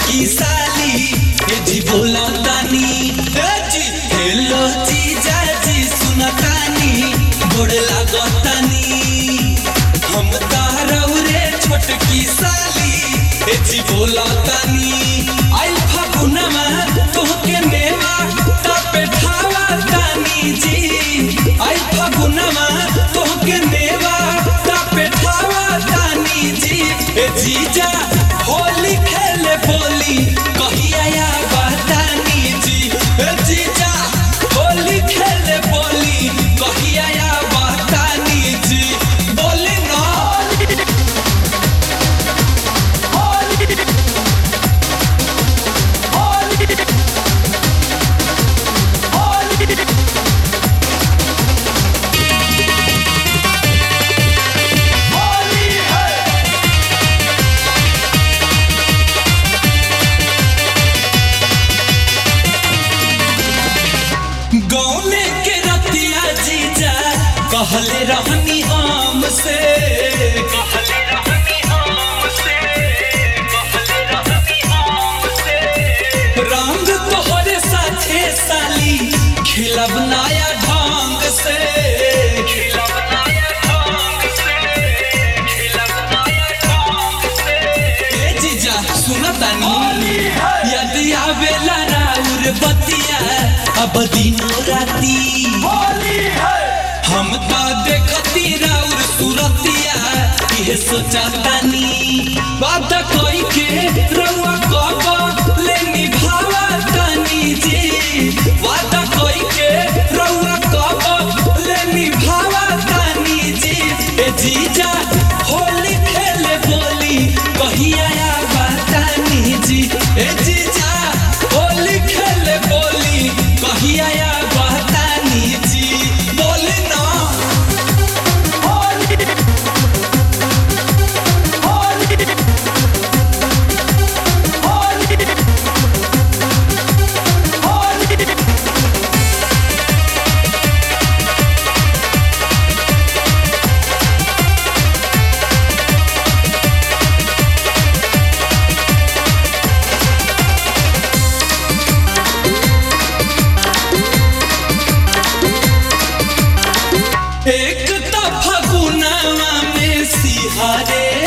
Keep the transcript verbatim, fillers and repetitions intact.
छोटकी साली ए जी बोला तानी ए जी हेलो जीजा जी सुनतानी गोड़ लागतानी हम तारौ रे छोटकी साली ए जी बोला तानी आई फागुनमा तोहके नेवा तपे ठावा तानी जी आई फागुनमा तोहके नेवा तपे ठावा तानी जी ए जीजा होली खेले बोली कहिया बतानी जी ए जीजा होली खेले बोली कहिया बतानी जी बोली ना गौने के रतिया जीजा कहले रहनी हमसे कहले रहनी हमसे कहले रहनी हमसे रंग तोहरे साथे साली खिलब नया ढंग से खिलब नया ढंग से खिलब नया ढंग से ए जीजा सुनतानी यदि आवेला राउर बतिया अब दिनो राती होली है हम तो देखती राउर सुरतिया ये सोचतानी बात कोई के रउआ कब ले निभावा तानी जी बात कोई के रउआ कब ले निभावा तानी जी ए जीजा होली खेले बोली कहिया बतानी जी ए जीजा होली खेले बोली कहिया बतानी जी बोली ना होली होली होली होली एक तो फगुनवा में सिहारे